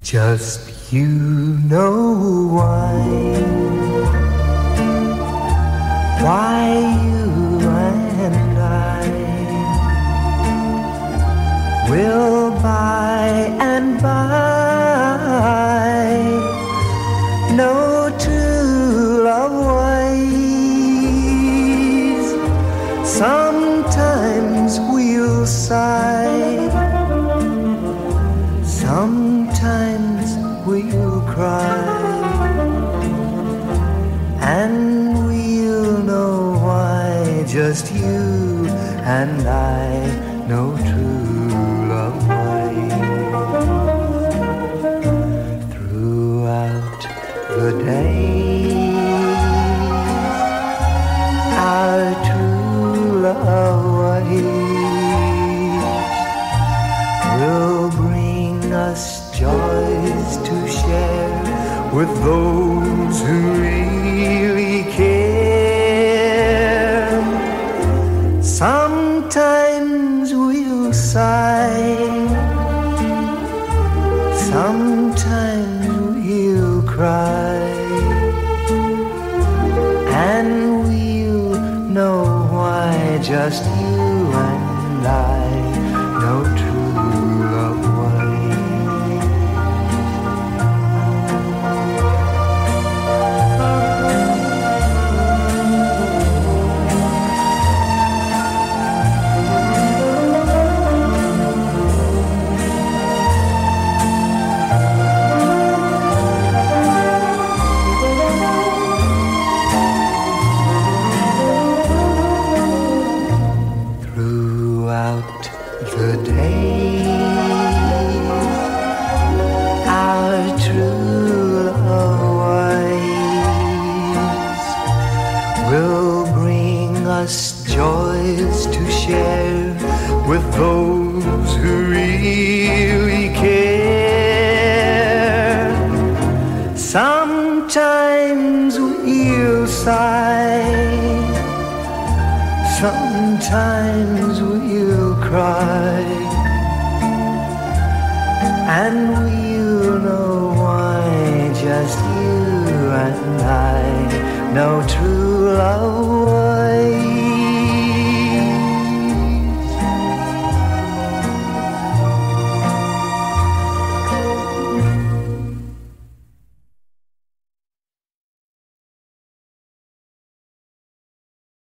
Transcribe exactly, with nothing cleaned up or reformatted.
Just you know why, why you and I will by and by know true love ways. Sometimes we'll sigh, sometimes we'll cry, and we'll know why. Just you and I know true love way. Throughout the day, our true love ways will bring us joys to share with those who really care. Sometimes we'll sigh, sometimes we'll cry, and we'll know why. Just you and I know true love way. Throughout the day, our true love ways will bring us joys to share with those who really care. Sometimes we'll sigh, sometimes we'll cry, and we